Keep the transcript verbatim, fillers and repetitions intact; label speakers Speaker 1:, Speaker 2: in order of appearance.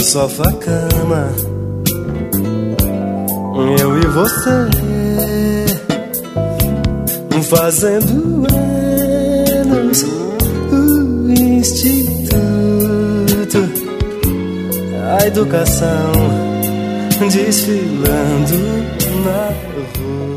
Speaker 1: sofá-cama, eu e você, fazendo anos, o instituto, a educação desfilando na rua.